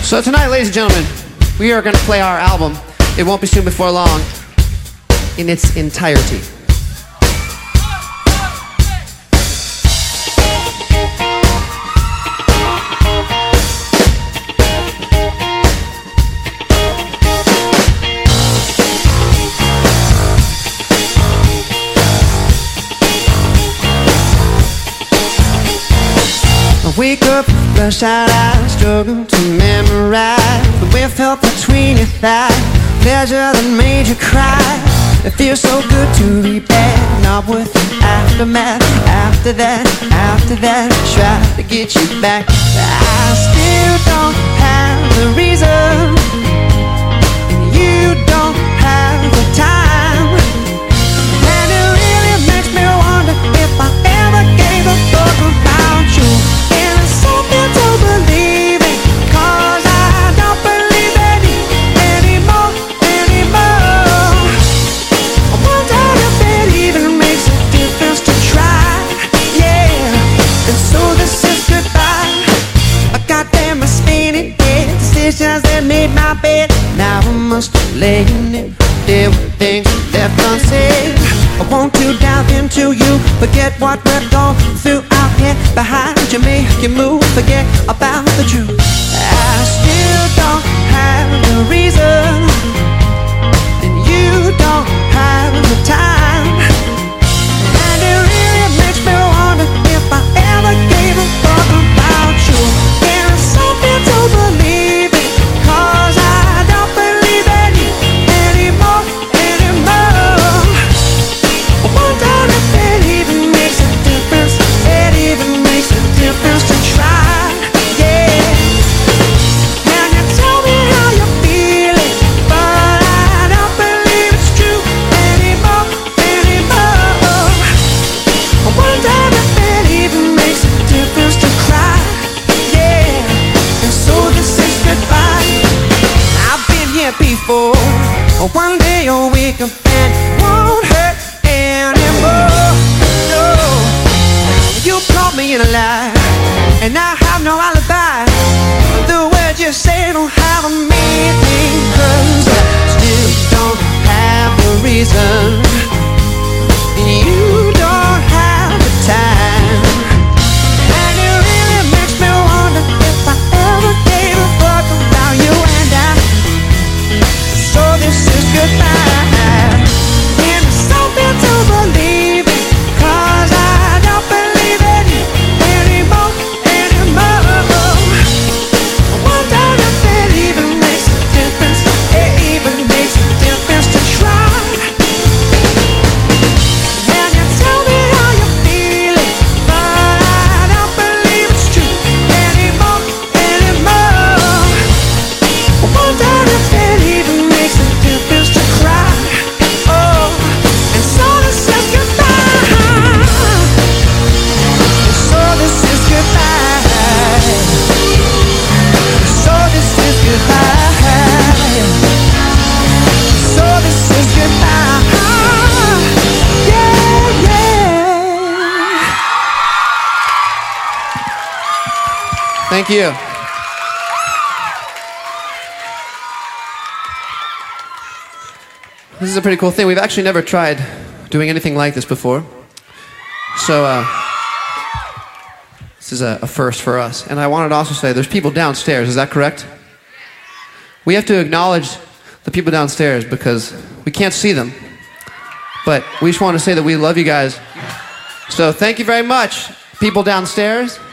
So tonight, ladies and gentlemen, we are going to play our album, It Won't Be Soon Before Long, in its entirety. I wake up, bloodshot eyes, struggle to memorize the way I felt between your thighs, pleasure that made you cry. It feels so good to be bad, not worth the aftermath. After that, I try to get you back. I still don't have the reason, and you don't have the time. And it really makes me wonder if I ever gave a fuck about you. And it's something to believe in, 'cause I don't believe it anymore. I wonder if it even makes a difference to try. Yeah, and so this is goodbye. I got them spinning dead decisions that made my bed. Now I must lay in it, deal with things left unsaid. I want to dive into you, forget what we've gone through out here behind you, make you move, forget about the truth. I still don't have the reason, and you don't have the time. And it really makes me wonder if I ever gave a fuck about you. And it's something to believe in, 'cause I don't believe it anymore. I wonder if it even makes a difference. It even makes a difference to try. Yeah. Now you tell me how you're feeling, but I don't believe it's true anymore. I wonder if it even makes a difference to cry. Yeah. And so this is goodbye. I've been here before. One day you'll wake up and it won't hurt anymore. No, you caught me in a lie, and I have no alibi. The words you say don't have a meaning, 'cause I still don't have the reason, and you don't have the time. And it really makes me wonder if I ever gave a fuck about you. And so this is goodbye. And it's something to believe in, 'cause I don't believe it anymore. I wonder if it even makes a difference. It even makes a difference to try. And you tell me how you're feeling, but I don't believe it's true anymore. I wonder if it even makes a difference to cry. Oh, and so this is goodbye. And so this is goodbye. So this is goodbye. So this is goodbye. Yeah, yeah. Thank you. This is a pretty cool thing. We've actually never tried doing anything like this before. So, this is a first for us. And I wanted to also say, there's people downstairs, is that correct? We have to acknowledge the people downstairs because we can't see them. But we just want to say that we love you guys. So thank you very much, people downstairs.